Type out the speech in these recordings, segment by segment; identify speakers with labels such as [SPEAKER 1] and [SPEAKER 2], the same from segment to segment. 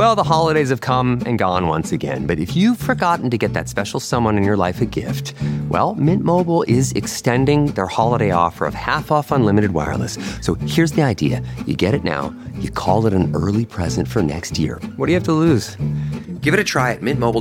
[SPEAKER 1] Well, the holidays have come and gone once again, but if you've forgotten to get that special someone in your life a gift, well, Mint Mobile is extending their holiday offer of half off unlimited wireless. So here's the idea. You get it now, you call it an early present for next year. What do you have to lose? Give it a try at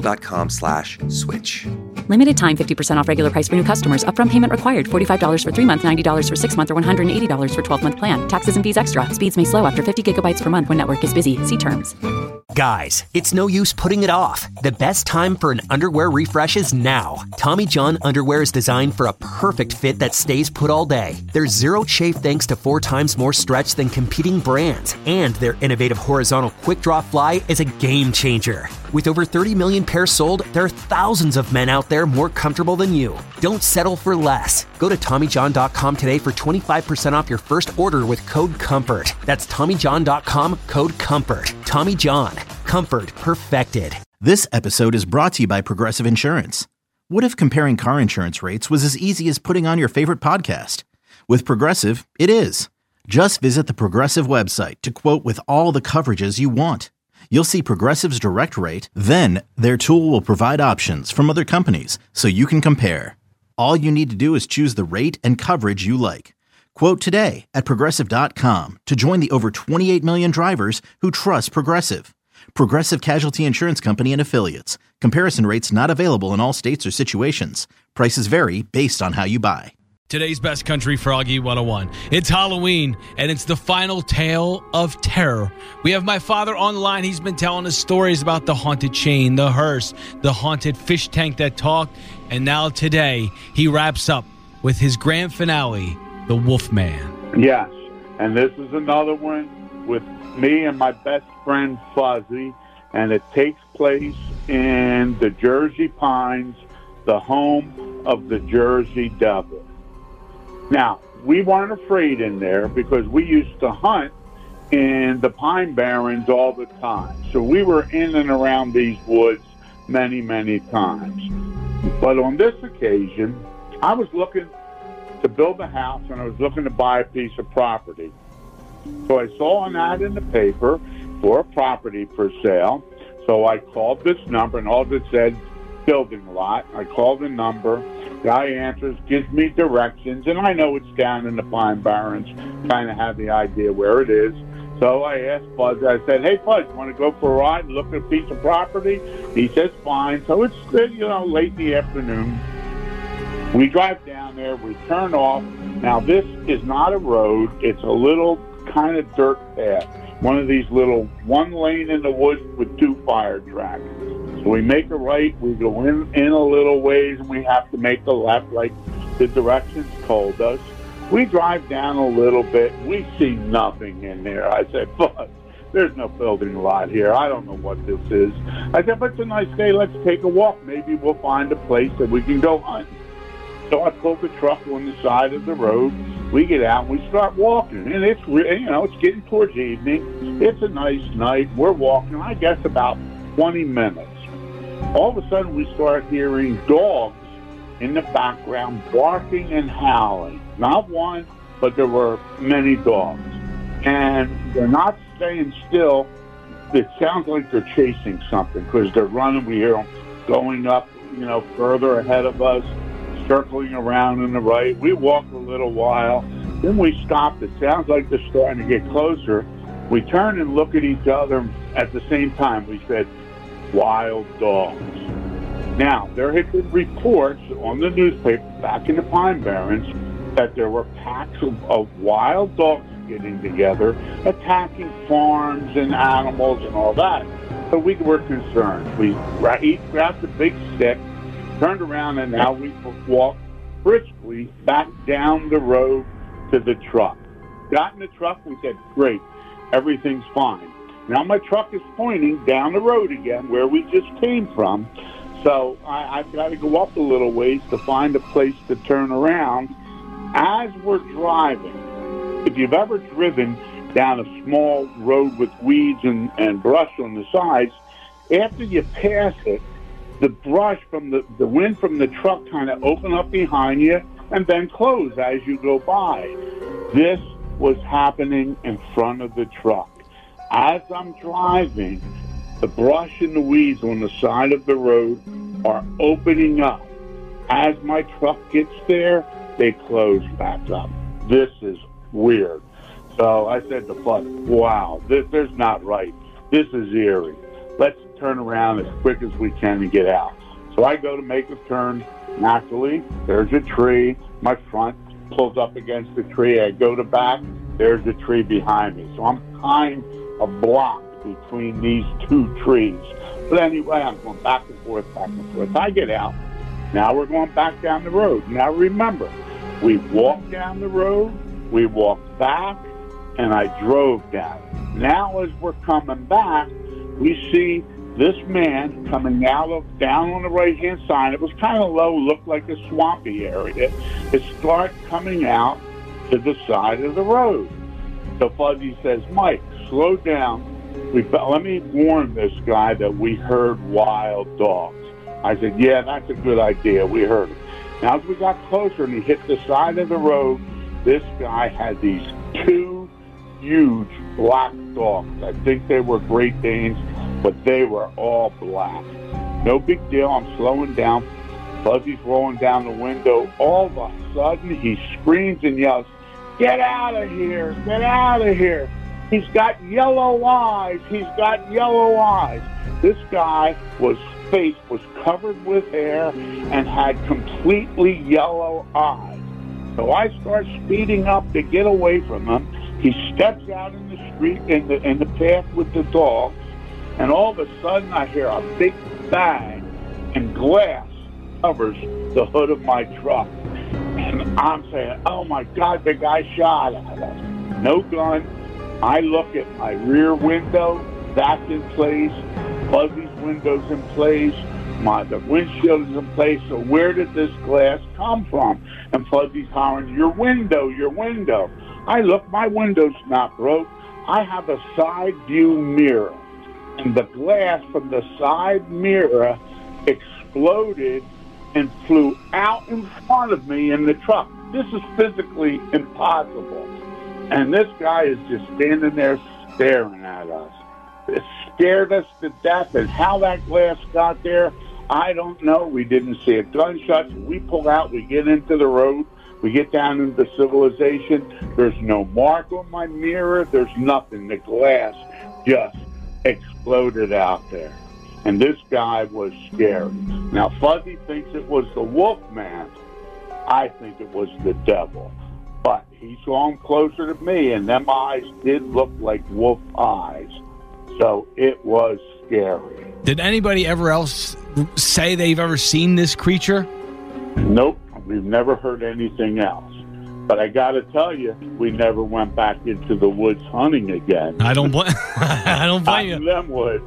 [SPEAKER 1] mintmobile.com/switch.
[SPEAKER 2] Limited time 50% off regular price for new customers. Upfront payment required. $45 for 3 months, $90 for 6 months, or $180 for 12-month plan. Taxes and fees extra. Speeds may slow after 50 gigabytes per month when network is busy. See terms.
[SPEAKER 3] Guys, it's no use putting it off. The best time for an underwear refresh is now. Tommy John underwear is designed for a perfect fit that stays put all day. There's zero chafe thanks to 4 times more stretch than competing brands. And their innovative horizontal quick draw fly is a game changer. With over 30 million pairs sold, there are thousands of men out there more comfortable than you. Don't settle for less. Go to TommyJohn.com today for 25% off your first order with code COMFORT. That's TommyJohn.com, code COMFORT. Tommy John. Comfort perfected.
[SPEAKER 4] This episode is brought to you by Progressive Insurance. What if comparing car insurance rates was as easy as putting on your favorite podcast? With Progressive, it is. Just visit the Progressive website to quote with all the coverages you want. You'll see Progressive's direct rate, then their tool will provide options from other companies so you can compare. All you need to do is choose the rate and coverage you like. Quote today at Progressive.com to join the over 28 million drivers who trust Progressive. Progressive Casualty Insurance Company and Affiliates. Comparison rates not available in all states or situations. Prices vary based on how you buy.
[SPEAKER 5] Today's Best Country Froggy 101. It's Halloween, and it's the final tale of terror. We have my father on the line. He's been telling us stories about the haunted chain, the hearse, the haunted fish tank that talked, and now today he wraps up with his grand finale, The Wolfman.
[SPEAKER 6] Yes, and this is another one with me and my best friend Fuzzy, and it takes place in the Jersey Pines, the home of the Jersey Devil. Now, we weren't afraid in there because we used to hunt in the Pine Barrens all the time. So we were in and around these woods many, many times. But on this occasion, I was looking to build a house and I was looking to buy a piece of property. So I saw an ad in the paper for a property for sale. So I called this number and all it said, building lot. I called the number. Guy answers, gives me directions, and I know it's down in the Pine Barrens, kind of have the idea where it is. So I asked Buzz, I said, hey, Buzz, want to go for a ride and look at a piece of property? He says, fine. So it's, late in the afternoon. We drive down there, we turn off. Now, this is not a road. It's a little kind of dirt path, one of these little one lane in the woods with 2 fire tracks. So we make a right, we go in a little ways, and we have to make a left like the directions told us. We drive down a little bit. We see nothing in there. I said, Buzz, there's no building lot here. I don't know what this is. I said, but it's a nice day. Let's take a walk. Maybe we'll find a place that we can go hunt. So I pull the truck on the side of the road. We get out and we start walking. And it's, it's getting towards evening. It's a nice night. We're walking, I guess, about 20 minutes. All of a sudden, we start hearing dogs in the background barking and howling. Not one, but there were many dogs. And they're not staying still. It sounds like they're chasing something because they're running. We hear them going up, further ahead of us, circling around in the right. We walk a little while. Then we stop. It sounds like they're starting to get closer. We turn and look at each other at the same time. We said, wild dogs. Now, there had been reports on the newspaper back in the Pine Barrens that there were packs of wild dogs getting together, attacking farms and animals and all that. So we were concerned. We each grabbed a big stick, turned around, and now we walked briskly back down the road to the truck. Got in the truck, we said, great, everything's fine. Now my truck is pointing down the road again where we just came from. So I've got to go up a little ways to find a place to turn around. As we're driving, if you've ever driven down a small road with weeds and brush on the sides, after you pass it, the brush from the wind from the truck kind of open up behind you and then close as you go by. This was happening in front of the truck. As I'm driving, The brush and the weeds on the side of the road are opening up. As my truck gets there, they close back up. This is weird. So I said to Bud, wow, this is not right. This is eerie. Let's turn around as quick as we can and get out. So I go to make a turn. Naturally, there's a tree. My front pulls up against the tree. I go to back. There's a tree behind me. So I'm kind of blocked between these two trees. But anyway, I'm going back and forth, back and forth. I get out. Now we're going back down the road. Now remember, we walked down the road, we walked back, and I drove down. Now as we're coming back, we see this man coming down on the right-hand side. It was kind of low, looked like a swampy area. It started coming out to the side of the road. So Fuzzy says, Mike, slow down. Let me warn this guy that we heard wild dogs. I said, yeah, that's a good idea. We heard it. Now, as we got closer and he hit the side of the road, this guy had these two huge black dogs. I think they were Great Danes, but they were all black. No big deal. I'm slowing down. Fuzzy's rolling down the window. All of a sudden, he screams and yells, get out of here! Get out of here! He's got yellow eyes! He's got yellow eyes! This guy face was covered with hair and had completely yellow eyes. So I start speeding up to get away from him. He steps out in the street, in the path with the dogs, and all of a sudden I hear a big bang, and glass covers the hood of my truck. And I'm saying, oh my God, the guy shot at us. No gun. I look at my rear window, that's in place. Fuzzy's window's in place. The windshield is in place. So where did this glass come from? And Fuzzy's hollering, your window, your window. I look, my window's not broke. I have a side view mirror. And the glass from the side mirror exploded and flew out in front of me in the truck. This is physically impossible. And this guy is just standing there staring at us. It scared us to death, and how that glass got there, I don't know. We didn't see a gunshot. So we pull out, we get into the road, we get down into civilization. There's no mark on my mirror. There's nothing. The glass just exploded out there. And this guy was scary. Now, Fuzzy thinks it was the wolf man. I think it was the devil. But he saw him closer to me, and them eyes did look like wolf eyes. So it was scary.
[SPEAKER 5] Did anybody ever else say they've ever seen this creature?
[SPEAKER 6] Nope. We've never heard anything else. But I got to tell you, we never went back into the woods hunting again.
[SPEAKER 5] I don't blame you.
[SPEAKER 6] Them would.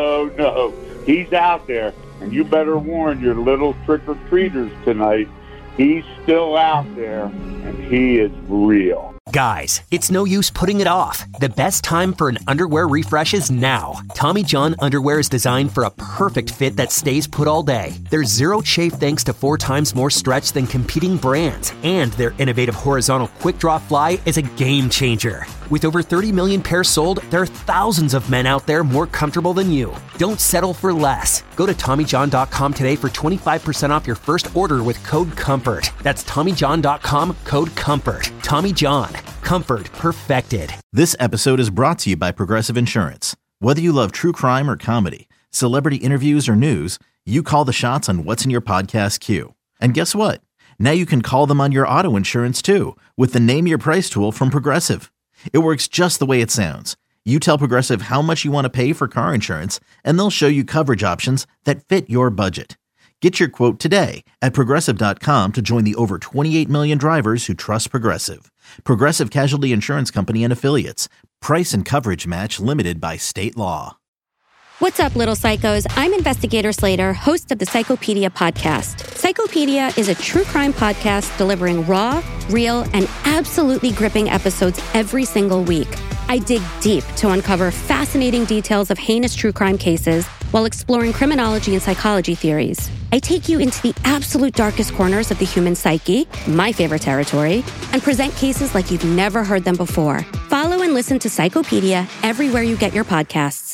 [SPEAKER 6] No. He's out there, and you better warn your little trick-or-treaters tonight. He's still out there, and he is real.
[SPEAKER 3] Guys, it's no use putting it off. The best time for an underwear refresh is now. Tommy John underwear is designed for a perfect fit that stays put all day. There's zero chafe thanks to 4 times more stretch than competing brands. And their innovative horizontal quick-draw fly is a game changer. With over 30 million pairs sold, there are thousands of men out there more comfortable than you. Don't settle for less. Go to TommyJohn.com today for 25% off your first order with code COMFORT. That's TommyJohn.com, code COMFORT. Tommy John. Comfort perfected.
[SPEAKER 4] This episode is brought to you by Progressive Insurance. Whether you love true crime or comedy, celebrity interviews or news, you call the shots on what's in your podcast queue. And guess what? Now you can call them on your auto insurance too with the Name Your Price tool from Progressive. It works just the way it sounds. You tell Progressive how much you want to pay for car insurance, and they'll show you coverage options that fit your budget. Get your quote today at Progressive.com to join the over 28 million drivers who trust Progressive. Progressive Casualty Insurance Company and Affiliates. Price and coverage match limited by state law.
[SPEAKER 7] What's up, little psychos? I'm Investigator Slater, host of the Psychopedia podcast. Psychopedia is a true crime podcast delivering raw, real, and absolutely gripping episodes every single week. I dig deep to uncover fascinating details of heinous true crime cases while exploring criminology and psychology theories. I take you into the absolute darkest corners of the human psyche, my favorite territory, and present cases like you've never heard them before. Follow and listen to Psychopedia everywhere you get your podcasts.